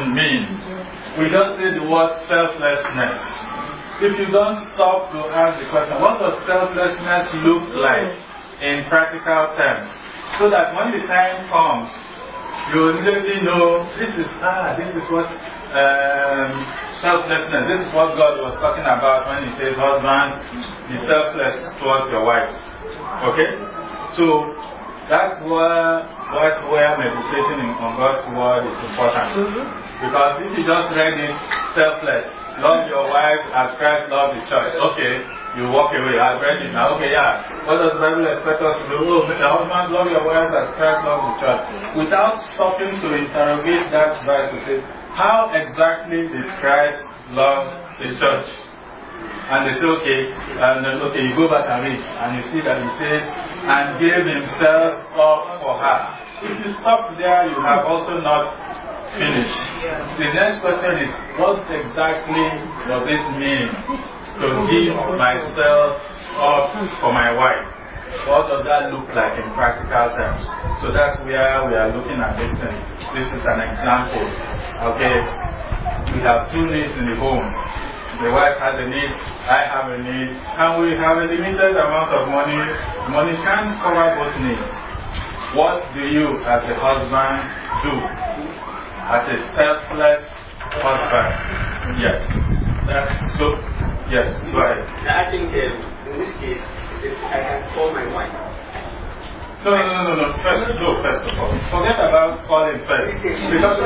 person mean? We just say the word selflessness. If you don't stop to ask the question, what does selflessness look like in practical terms? So that when the time comes, you immediately know this is what selflessness, this is what God was talking about when He says, husbands, be selfless towards your wives. Okay? So that's where meditating on God's word is important. Because if you just read it, selfless, love your wife as Christ loved the church. Okay, you walk away. I've read it now. Okay, yeah. What does the Bible expect us to do? Oh, the husbands, love your wives as Christ loved the church. Without stopping to interrogate that verse to say, how exactly did Christ love the church? And they say, okay, you go back and read, and you see that He says, and gave Himself up for her. If you stop there, you have also not finished. The next question is, what exactly does it mean to give myself up for my wife? What does that look like in practical terms? So that's where we are looking at this thing. This is an example. Okay, we have two needs in the home. The wife has a need, I have a need, and we have a limited amount of money. Money can't cover both needs. What do you, as a husband, do? As a selfless husband? Yes. That's so. Yes, go ahead. I think in this case, I can call my wife. No. First of all. Forget about calling first. Because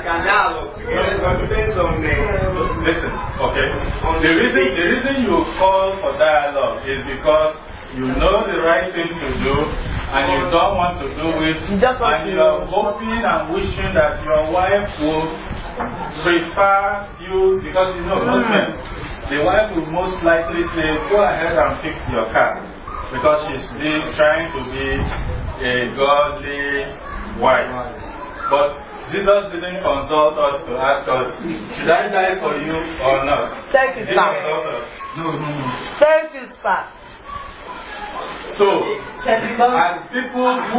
listen, okay. The reason you call for dialogue is because you know the right thing to do and you don't want to do it, and you are hoping and wishing that your wife will prefer you, because you know most men, the wife will most likely say, go ahead and fix your car. Because she's trying to be a godly wife. But Jesus didn't consult us to ask us, should I die for you or not? Thank you, sir. No. Thank you, sir. So, as men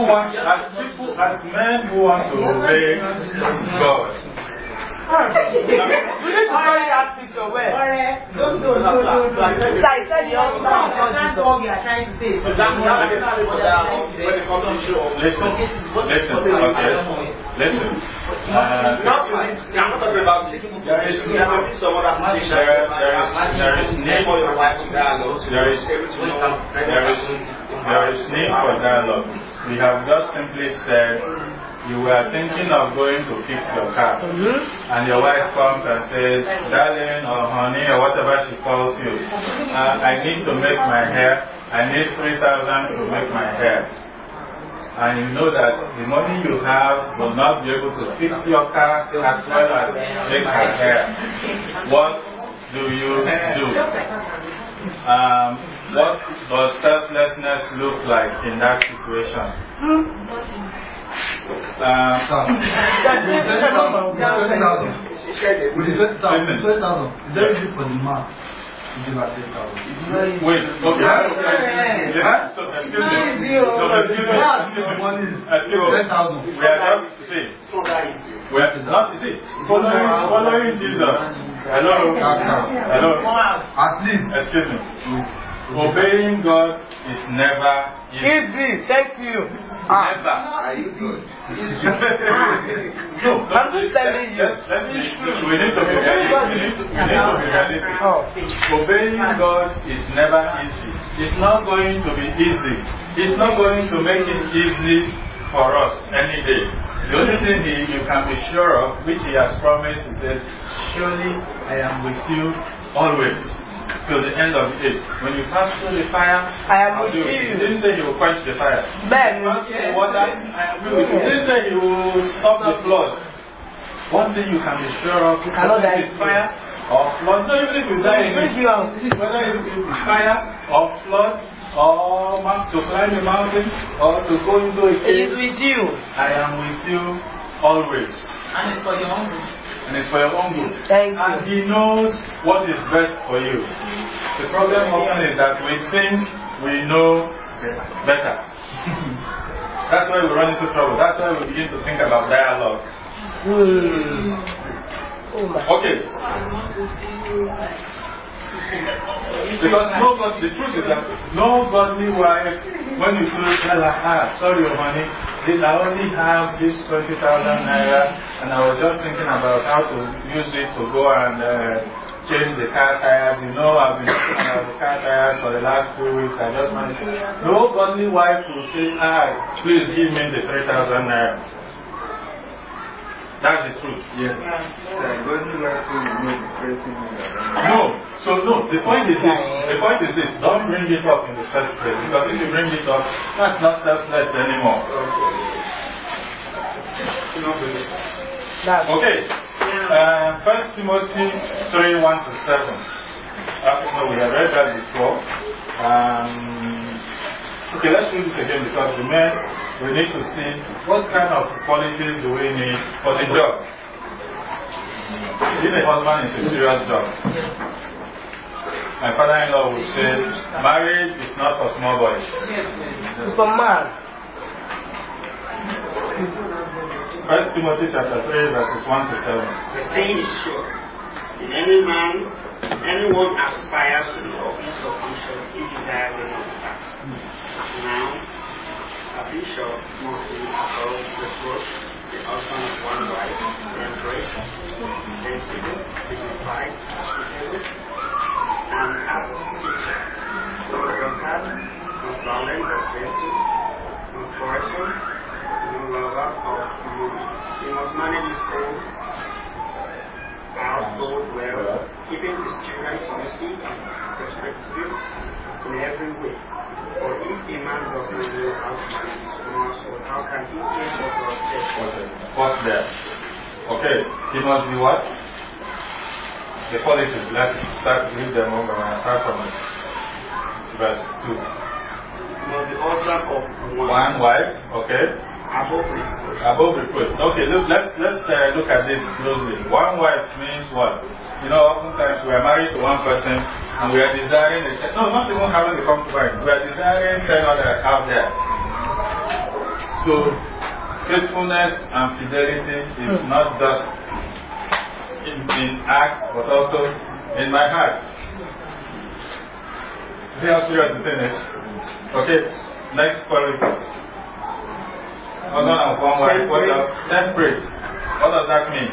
who want to obey God, You need to carry that picture where? Don't. I said you are trying to say. Listen. There is need for dialogue. We have just simply said, you were thinking of going to fix your car, and your wife comes and says, darling or honey or whatever she calls you, I need to make my hair, I need 3,000 to make my hair. And you know that the money you have will not be able to fix your car as well as make her hair. What do you do? What does selflessness look like in that situation? Wait, okay. So, excuse me. We are not, you see, following Jesus. Hello. At least. Excuse me. Obeying God is never easy. Thank you. Never. Are you good? No, I'm just telling you. We need to be realistic. Obeying God is never easy. It's not going to be easy. It's not going to make it easy for us any day. The only thing you can be sure of, which He has promised, He says, surely I am with you always, till the end of the age. When you pass through the fire, I am with you. He didn't say He will quench the fire. Ben, Pass through the water, I am with you. He didn't say He will stop the flood. One thing you can be sure of, whether it is fire or flood, not even if you die in it, whether it is fire or flood, or to climb a mountain, or to go into a cave, He is with you. I am with you always. And it's for your own good. And it's for your own good. Thank you. And He knows what is best for you. The problem often is that we think we know better. That's why we run into trouble. That's why we begin to think about dialogue. Okay. Because the truth is that no godly wife, when you tell her, sorry, honey, I only have this 20,000 naira, and I was just thinking about how to use it to go and change the car tires. You know, I've been thinking about the car tires for the last 2 weeks. I just want to. No godly wife will say, please give me the 3,000 naira. That's the truth. Yes. No. So no, the point is this. The point is this. Don't bring it up in the first place. Because if you bring it up, that's not selfless anymore. Okay. 1 Timothy 3:1-7. No, we have read that before. Okay, let's read it again because the men, we need to see what kind of qualities do we need for the job. Being a husband is a serious job. My father-in-law would say, marriage is not for small boys. It's a man. 1 Timothy chapter 3 verses 1-7. The saying is sure. In anyone aspires to the office of bishop, he desires a task. Now, a bishop must be above reproach, the husband of one wife, temperate, sensible, dignified, hospitable, and apt teacher. No drunkard, no violent or offensive, no quarrelsome, no lover of money. He must manage his own household well, keeping his children submissive and respectful in every way. For if a man does not know how to manage his own household, how can he gain what God says? What's there? Okay, he must be what? The qualities. Let's start with them over and start from verse 2. He must be husband of One wife, okay. above reproach. Above reproach. Okay, let's look at this closely. One wife means what? You know, oftentimes we are married to one person and we are desiring, not even having the concubine, we are desiring 10 others out there. So, faithfulness and fidelity is not just in act, but also in my heart. See how serious the thing is? Okay, next quality. Husband and one wife, what else? Separate. What does that mean?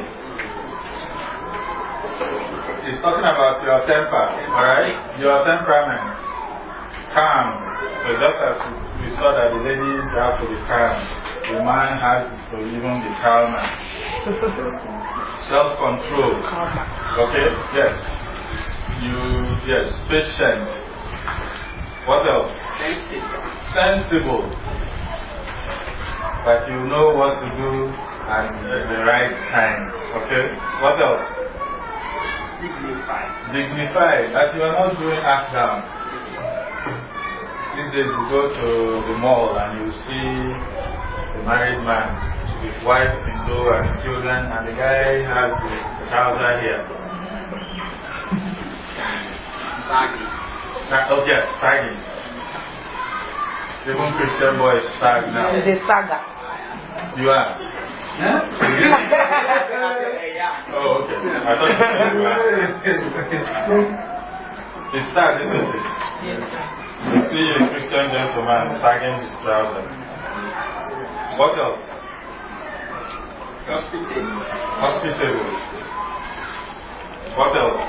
It's talking about your temper, alright? Your temperament. Calm. So just as we saw that the ladies have to be calm, the man has to even be calmer. Self-control. Okay? Yes. Yes. Patient. What else? Sensible. But you know what to do at the right time. Okay? What else? Dignified. That you are not doing ass down. These days you go to the mall and you see the married man with wife in tow and children, and the guy has the trouser here. Oh yes, sagging. Even Christian boys sag now. It's a saga. You are? Huh? Oh, okay. I thought you were. It's sad, isn't it? Yes. You see a Christian gentleman sagging his trouser. What else? Hospitable. What else?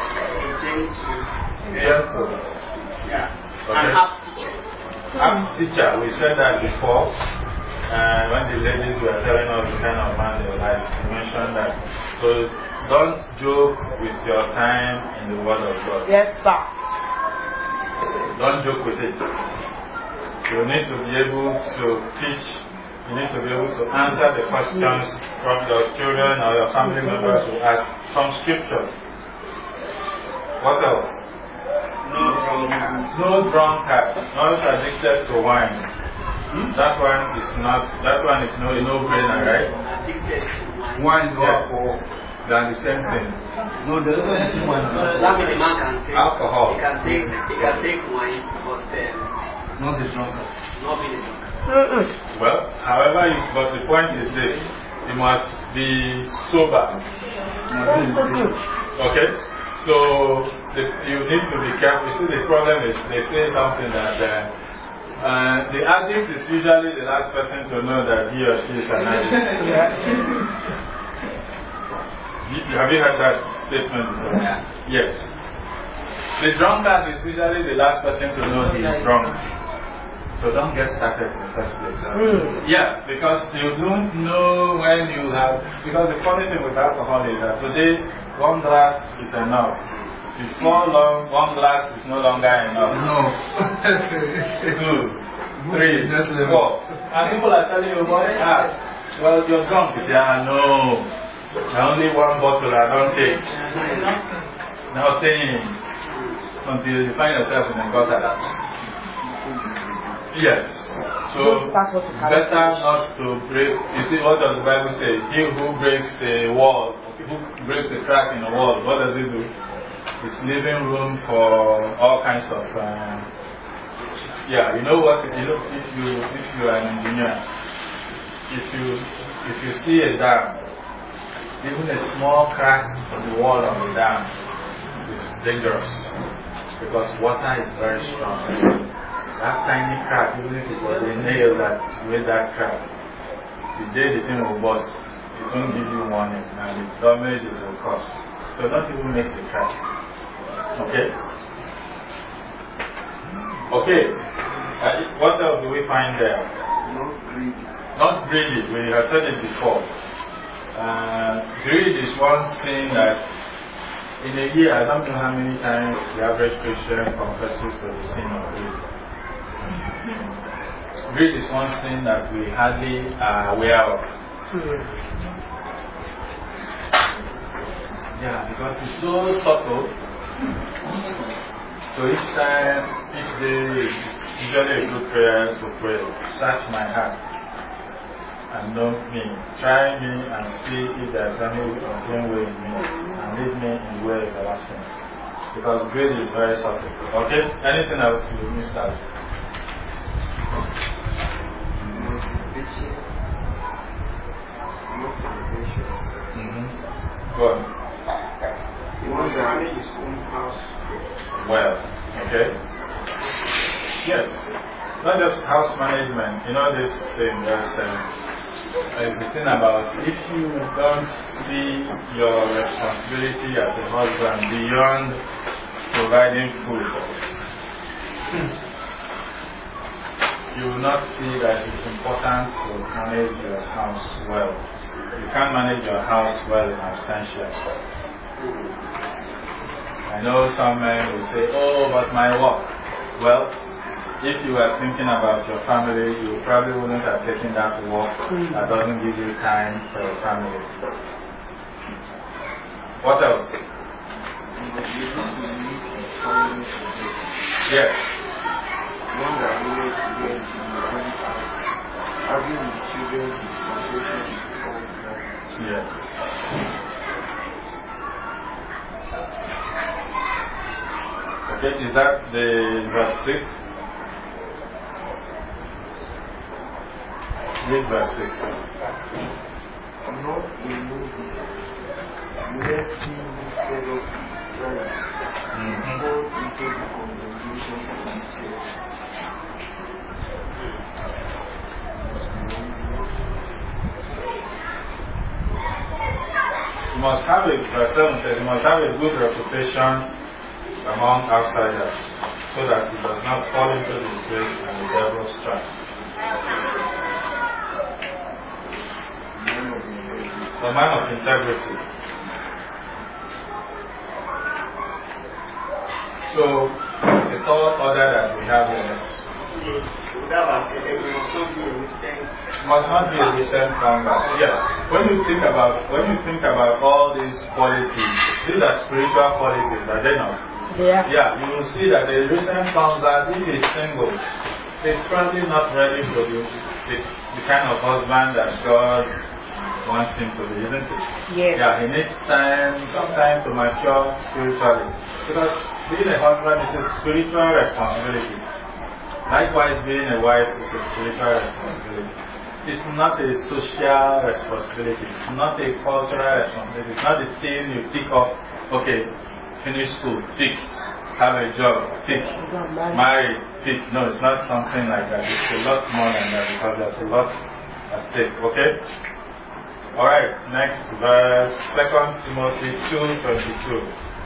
Gentle. Yeah. Okay. And apt teacher. Apt teacher. We said that before. When the ladies were telling us the kind of man they were like, we mentioned that. So don't joke with your time in the Word of God. Yes, sir. Don't joke with it. You need to be able to teach. You need to be able to answer the questions from your children or your family members who ask from Scripture. What else? No drunkard. Not addicted to wine. That one is no-brainer, right? Wine, yes. alcohol. They are the same thing. No, there isn't anything wine. That means the man can take Alcohol. He can take wine, but Not the drunkard. not be the drunkard. Well, however, but the point is this: you must be sober. Okay? So you need to be careful. See, the problem is they say something that the addict is usually the last person to know that he or she is an addict. Have you heard that statement before? Yes. The drunkard is usually the last person to know he is drunk. So don't get started in the first place. Yeah, because you don't know when you have. Because the funny thing with alcohol is that today, one glass is enough. Before long, one glass is no longer enough. No. 2, 3, 4. And people are telling you, well, you're drunk. Yeah, no. Only one bottle I don't take. Nothing. Until you find yourself in a gutter. Yes. So, better not to break. You see, what does the Bible say? He who breaks a wall, who breaks a crack in a wall, what does he do? It's leaving room for all kinds of. Yeah, you know what? If you are an engineer, if you see a dam, even a small crack on the wall of the dam is dangerous because water is very strong. That tiny crack, even if it was a nail that made that crack, the day the thing will burst, it won't give you warning and the damage it will cause. So don't even make the crack. Okay? Okay. What else do we find there? Not greedy. We have said it before. Greed is one thing that in a year, I don't know how many times the average Christian confesses to the sin of greed. Greed is one thing that we hardly are aware of. Yeah, because it's so subtle. So each day is usually a good prayer to pray. Search my heart and know me. Try me and see if there's any unclean way in me and lead me in the way everlasting. Because greed is very subtle. Okay? Anything else you missed out? Go on. He wants to manage his own house. Well, okay. Yes. Not just house management. You know this thing, there's the thing about if you don't see your responsibility as a husband beyond providing food, you will not see that it's important to manage your house well. You can't manage your house well in absentia. I know some men will say, oh, but my work. Well, if you were thinking about your family, you probably wouldn't have taken that work that doesn't give you time for your family. What else? Yes. One that needed to get into the own house, having the children is associated with all that. Yes. Okay, is that the verse 6? Read verse 6. I'm not a movie. Let him follow Christ. Fall into the congregation of the church. You must have verse 7 says, you must have a good reputation among outsiders, so that he does not fall into disgrace and the devil's trap. A man of integrity. So, it's the third order that we have here. Must not be a recent convert. Yes. When you think about all these qualities, these are spiritual qualities, are they not? Yeah. Yeah, you will see that the recent convert, if he's single, he's probably not ready for the kind of husband that God wants him to be, isn't it? Yes. Yeah, he needs some time to mature spiritually. Because being a husband is a spiritual responsibility. Likewise, being a wife is a spiritual responsibility. It's not a social responsibility. It's not a cultural responsibility. It's not a thing you pick up. Okay, finish school, tick. Have a job, tick. Marry, tick. No, it's not something like that. It's a lot more than that because there's a lot at stake. Okay? Alright, next verse, 2 Timothy 2:22.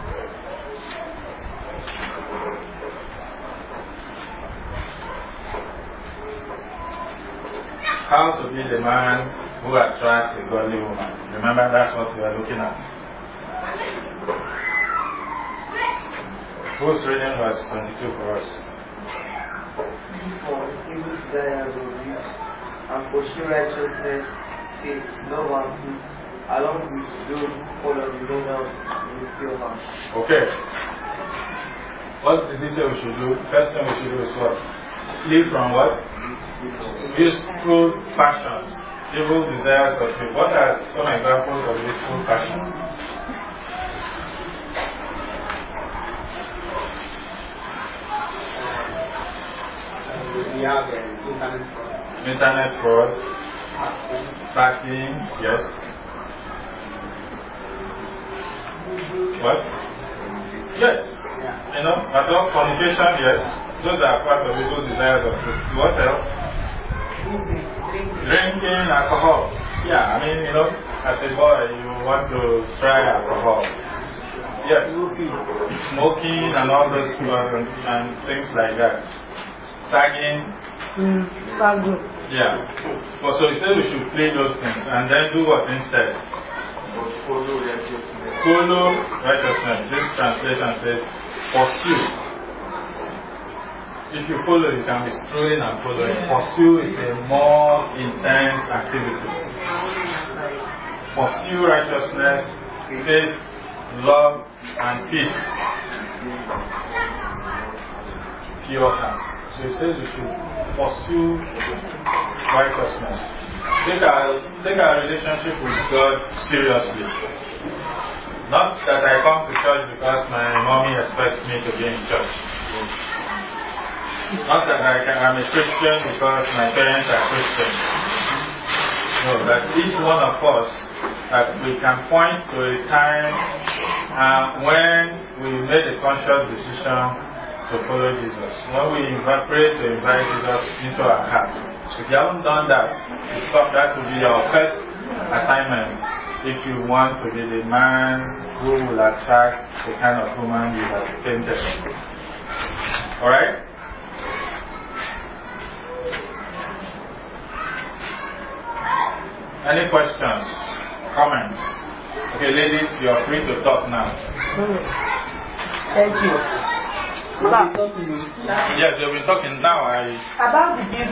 How to be the man who attracts a godly woman. Remember, that's what we are looking at. Who's reading verse 22 for us? For evil desires of youth, and pursue righteousness, faith, love, and peace, along with those follow the models in the pure heart. Okay. What did he say we should do? First thing we should do is what? Flee from what? Youthful passions, evil desires of people. What are some examples of youthful passions? We have Internet fraud, hacking, yes. What? Yes. You know, adult fornication, yes. Those are part of evil desires of people. What else? Drinking alcohol. Yeah, I mean, you know, as a boy, you want to try alcohol. Yes. Smoking and all those and things like that. Sagging. Yeah. Well, so he said we should play those things and then do what instead? Follow righteousness. Follow righteousness. This translation says pursue. If you follow, you can be strolling and following. Pursue is a more intense activity. Pursue righteousness, faith, love, and peace. Pure heart. So he says we should pursue righteousness. Take our relationship with God seriously. Not that I come to church because my mommy expects me to be in church. Not that I'm a Christian because my parents are Christians. No, that each one of us, that we can point to a time when we made a conscious decision to follow Jesus. When we pray to invite Jesus into our hearts. If you haven't done that, that will be your first assignment if you want to be the man who will attract the kind of woman you have painted. Alright? Any questions? Comments? Okay, ladies, you are free to talk now. Thank you. Yes, you've been talking now. About the